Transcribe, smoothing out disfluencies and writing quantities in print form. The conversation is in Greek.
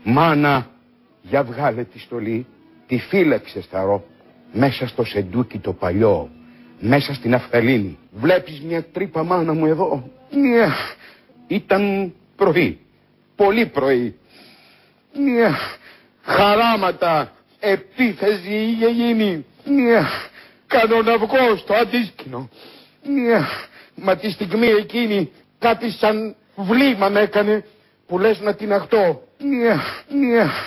Μάνα, για βγάλε τη στολή, τη φύλαξε σταρό, μέσα στο σεντούκι το παλιό, μέσα στην αφθαλήνη. Βλέπεις μια τρύπα, μάνα μου, εδώ? Μια... Ήταν πρωί, πολύ πρωί. Μια χαράματα επίθεση είχε γίνει. Μια κανοναυγό στο αντίσκηνο. Μα τη στιγμή εκείνη κάτι σαν βλήμα με έκανε που λες να την αχτώ.